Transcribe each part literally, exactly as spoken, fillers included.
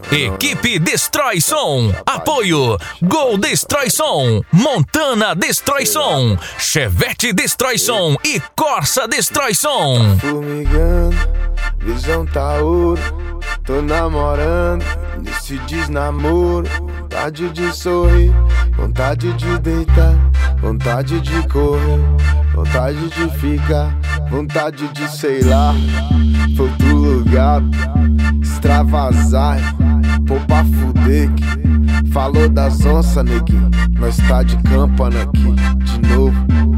Equipe Destrói Som. Apoio Gol Destrói Som, Montana Destrói Som, Chevette Destrói Som e Corsa Destrói Som. Formigando, visão tá ouro. Tô namorando, nesse desnamoro. Vontade de sorrir, vontade de deitar, vontade de correr, vontade de ficar, vontade de sei lá, pra outro lugar, extravasar, pô pra fuder que falou das onças, neguinho. Nós tá de campana aqui, de novo.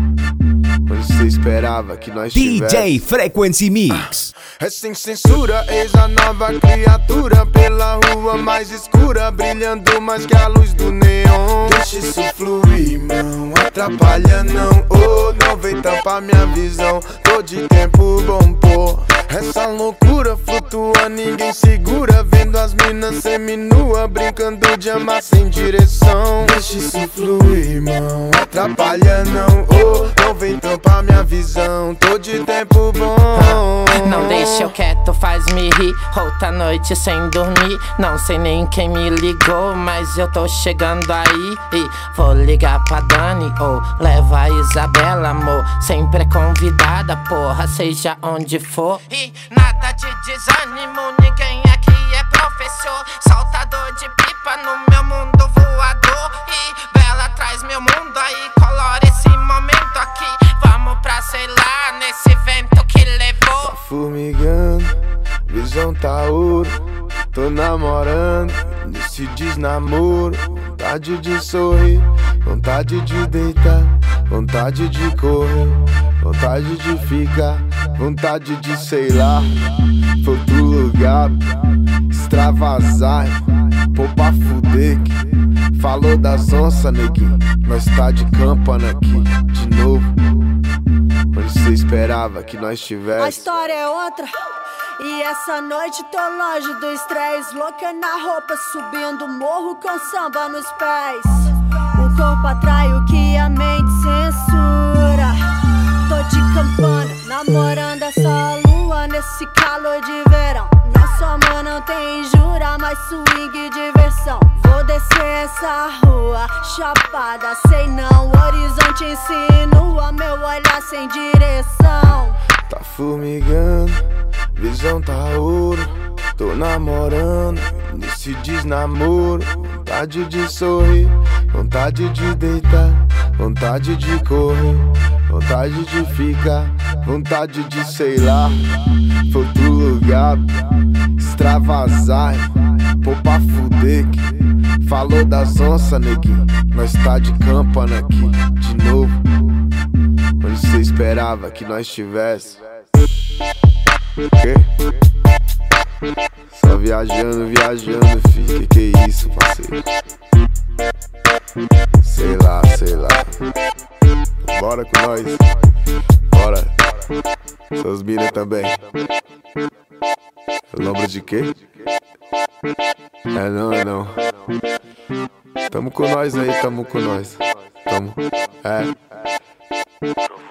Onde cê esperava que nós tivesse D J Frequency Mix. É sem censura, eis a nova criatura pela rua mais escura, brilhando mais que a luz do neon. Deixa isso fluir, não atrapalha não. Oh, não vem tampar minha visão. Tô de tempo bom, pô. Essa loucura flutua, ninguém segura. Vendo as minas seminua, brincando de amar sem direção. Deixa isso fluir, não atrapalha não. Oh, não vem tampar minha visão. Tô de tempo bom. Não deixa eu quieto, faz-me rir. Outra noite sem dormir. Não sei nem quem me ligou, mas eu tô chegando aí. E vou ligar pra Dani ou leva a Isabela, amor. Sempre é convidada, porra, seja onde for. E nada de desânimo, ninguém aqui é professor. Soltador de pipa no meu mundo voador. E Bela traz meu mundo aí, colore esse momento aqui. Vamos pra, sei lá, nesse vento que levou. Tá formigando, visão tá ouro. Tô namorando, nesse desnamoro. Vontade de sorrir, vontade de deitar, vontade de correr, vontade de ficar, vontade de sei lá, pra outro lugar, extravasar, pô pra fuder que falou das onças, neguinho. Nós tá de campana aqui, de novo. Onde cê esperava que nós tivesse. A história é outra. E essa noite tô longe do estresse. Louca na roupa, subindo morro com samba nos pés. O corpo atrai o que a mente censura. Tô de campana, namorando essa lua nesse calor de verão. Nosso amor não tem jura, mas swing e diversão. Vou descer essa rua, chapada, sei não. O horizonte insinua, meu olhar sem direção. Tá formigando, visão tá ouro. Tô namorando, nesse desnamoro. Vontade de sorrir, vontade de deitar, vontade de correr, vontade de ficar, vontade de sei lá, pra outro lugar, extravasar, pô pra fuder que falou das onças, neguinho. Nós tá de campana aqui, de novo. Onde cê esperava que nós tivesse. Quê? Só viajando, viajando, filho. Que que é isso, parceiro? Sei lá, sei lá. Bora com nós. Bora. Seus mina também. Lembra de quê? É não, é não. Tamo com nós aí, tamo com nós. Tamo. É.